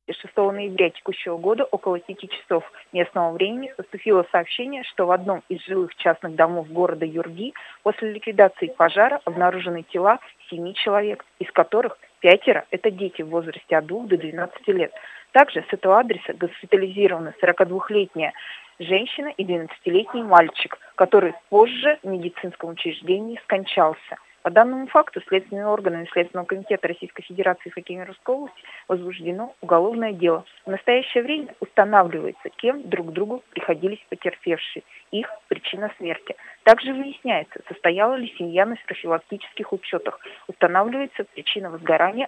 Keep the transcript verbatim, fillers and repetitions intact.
шестого ноября текущего года около пяти часов местного времени поступило сообщение, что в одном из жилых частных домов города Юрги после ликвидации пожара обнаружены тела семи человек, из которых пятеро – это дети в возрасте от двух до двенадцати лет. Также с этого адреса госпитализирована сорокадвухлетняя женщина и двенадцатилетний мальчик, который позже в медицинском учреждении скончался. По данному факту следственными органами Следственного комитета Российской Федерации по Кемеровской области возбуждено уголовное дело. В настоящее время устанавливается, кем друг другу приходились потерпевшие, их причина смерти. Также выясняется, состояла ли семья на профилактических учетах. Устанавливается причина возгорания